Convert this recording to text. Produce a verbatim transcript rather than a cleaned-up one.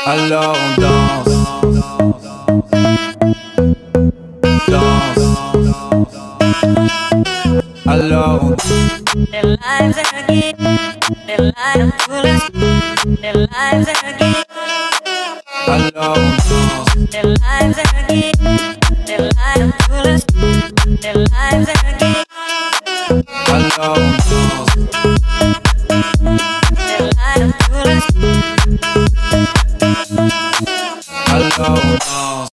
Alors on danse, danse. Alors on Their lives again, their lives full their lives again, alors on danse, their lives again, their lives full their lives again, alors on danse.